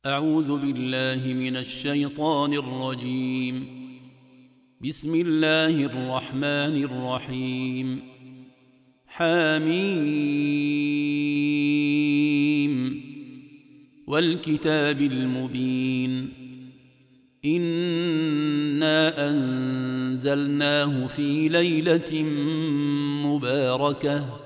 أعوذ بالله من الشيطان الرجيم. بسم الله الرحمن الرحيم. حميم والكتاب المبين. إنا أنزلناه في ليلة مباركة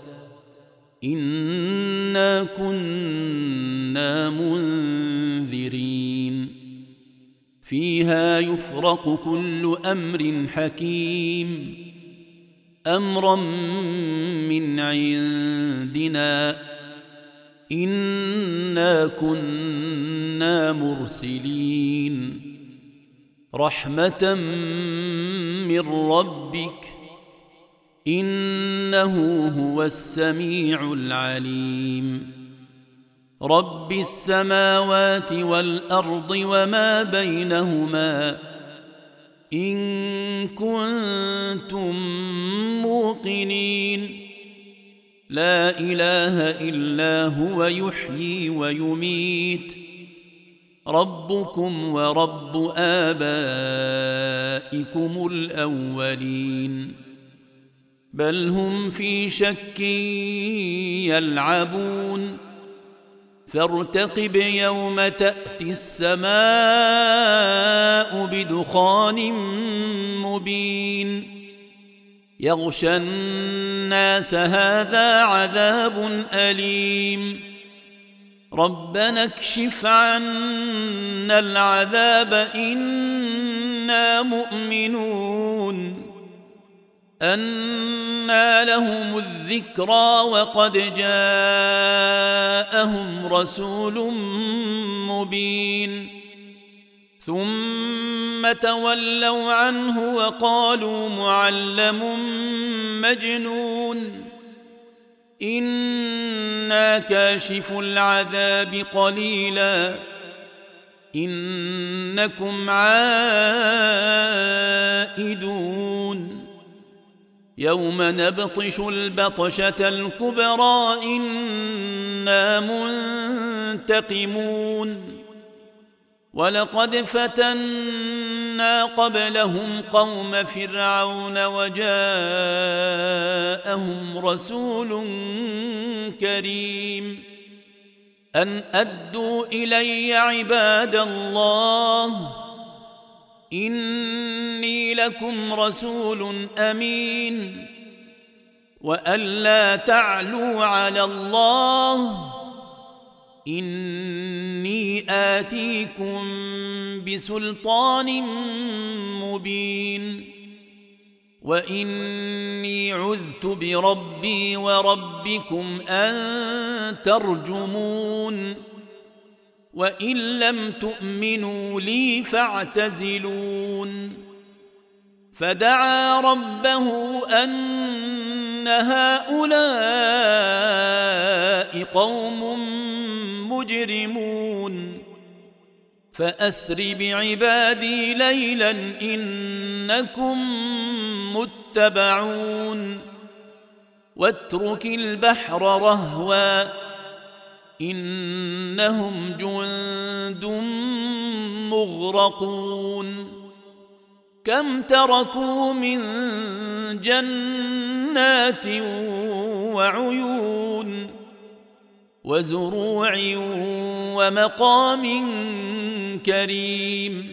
إنا كنا منذرين فيها يفرق كل أمر حكيم أمرا من عندنا إنا كنا مرسلين رحمة من ربك إنه هو السميع العليم رب السماوات والأرض وما بينهما إن كنتم موقنين لا إله إلا هو يحيي ويميت ربكم ورب آبائكم الأولين بل هم في شك يلعبون فارتقب يوم تأتي السماء بدخان مبين يغشى الناس هذا عذاب أليم ربنا اكشف عنا العذاب إنا مؤمنون أنى لهم الذكرى وقد جاءهم رسول مبين ثم تولوا عنه وقالوا معلم مجنون إنا كاشف العذاب قليلا إنكم عائدون يوم نبطش البطشة الكبرى إنا منتقمون ولقد فتنا قبلهم قوم فرعون وجاءهم رسول كريم أن أدوا إلي عباد الله إني لكم رسول أمين وأن لا تعلوا على الله إني آتيكم بسلطان مبين وإني عذت بربي وربكم أن ترجمون وإن لم تؤمنوا لي فاعتزلون فدعا ربه أن هؤلاء قوم مجرمون فأسر بعبادي ليلا إنكم متبعون واترك البحر رهوا إنهم جند مغرقون كم تركوا من جنات وعيون وزروع ومقام كريم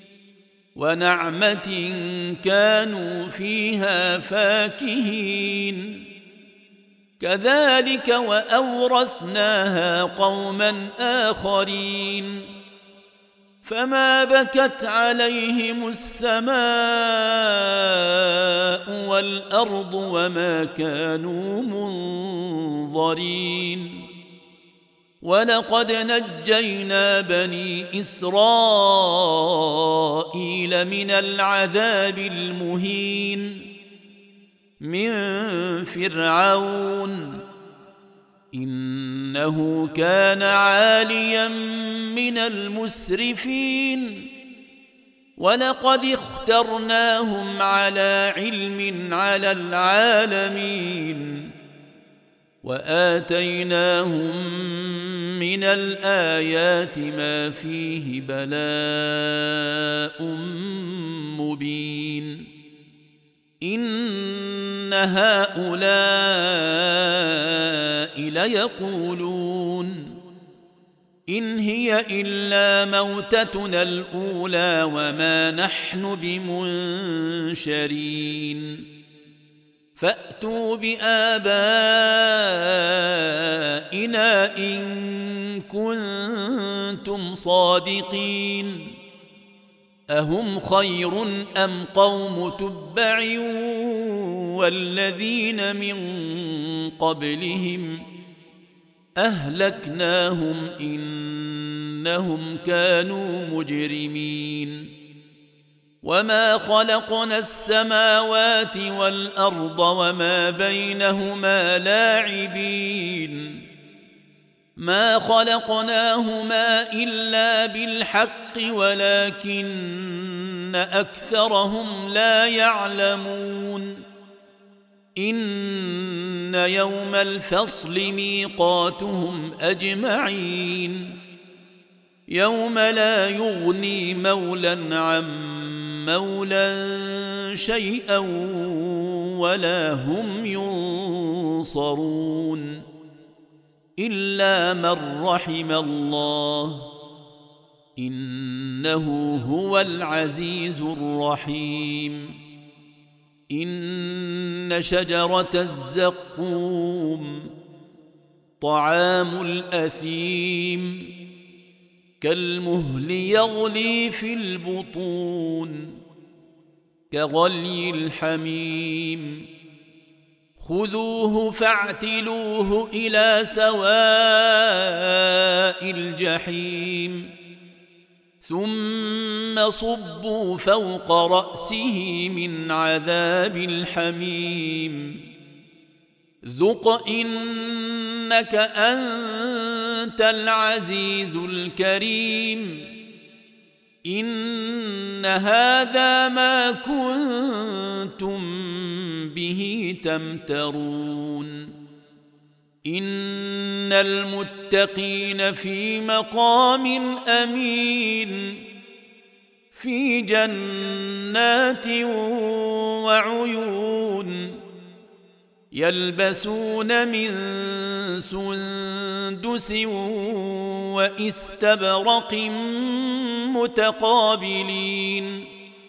ونعمة كانوا فيها فاكهين كذلك وأورثناها قوما آخرين فما بكت عليهم السماء والأرض وما كانوا منظرين ولقد نجينا بني إسرائيل من العذاب المهين من فرعون إنه كان عاليا من المسرفين ولقد اخترناهم على علم على العالمين وآتيناهم من الآيات ما فيه بلاء مبين إن هؤلاء ليقولون إن هي إلا موتتنا الأولى وما نحن بمنشرين فأتوا بآبائنا إن كنتم صادقين أهم خير أم قوم تبع والذين من قبلهم أهلكناهم إنهم كانوا مجرمين وما خلقنا السماوات والأرض وما بينهما لاعبين ما خلقناهما إلا بالحق ولكن أكثرهم لا يعلمون إن يوم الفصل ميقاتهم أجمعين يوم لا يغني مولى عن مولى شيئا ولا هم ينصرون إلا من رحم الله إنه هو العزيز الرحيم إن شجرة الزقوم طعام الأثيم كالمهل يغلي في البطون كغلي الحميم خذوه فاعتلوه إلى سواء الجحيم ثم صبوا فوق رأسه من عذاب الحميم ذق إنك أنت العزيز الكريم إن هذا ما كنتم به تمترون إن المتقين في مقام أمين في جنات وعيون يلبسون من سندس واستبرق متقابلين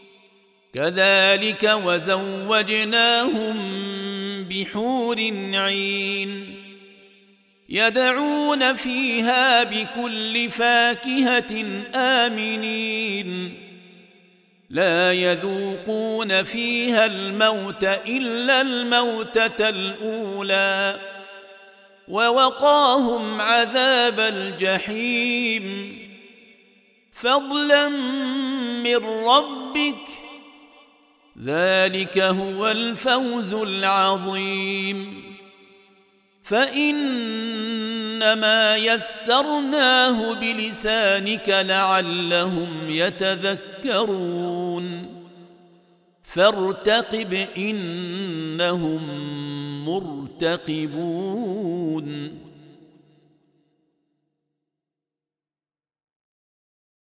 كذلك وزوجناهم بحور عين يدعون فيها بكل فاكهة آمنين لا يذوقون فيها الموت إلا الموتة الأولى ووقاهم عذاب الجحيم فضلا من ربك ذلك هو الفوز العظيم فإنما يسرناه بلسانك لعلهم يتذكرون فارتقب إنهم مرتقبون